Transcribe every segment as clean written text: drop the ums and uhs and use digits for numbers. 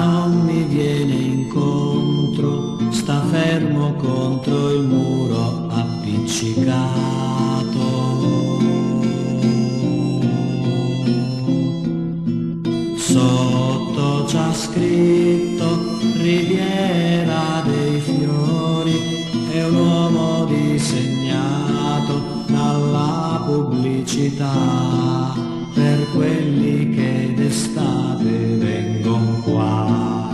non mi viene incontro, sta fermo contro il muro appiccicato. Sotto c'ha scritto Riviera dei Fiori, è un uomo disegnato dalla pubblicità per quelli che d'estate vengono qua.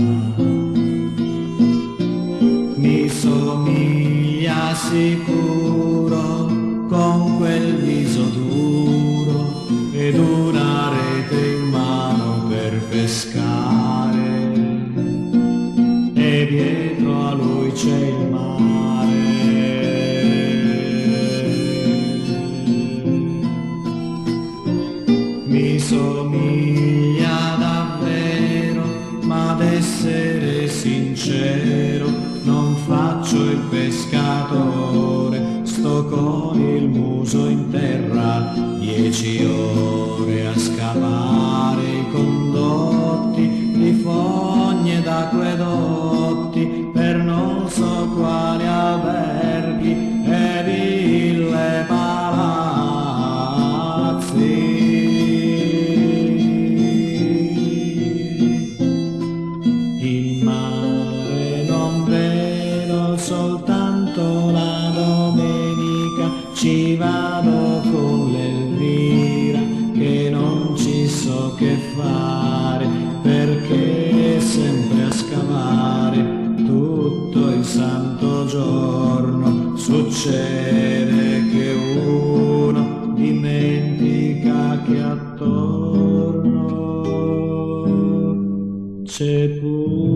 Mi somiglia sicuro con quel viso duro ed una rete in mano per pescare, e dietro a lui c'è il mare. Mi somiglia davvero, ma ad essere sincero non faccio il pescatore, sto con il muso in terra 10 ore a scavare i condotti di fogne ed acquedotti per non so quali alberghi e ville palazzi. In mare non vedo, soltanto la domenica ci vado con l'Elvira, che non ci so che fare perché è sempre a scavare tutto il santo giorno. Succede che uno dimentica che attorno c'è pure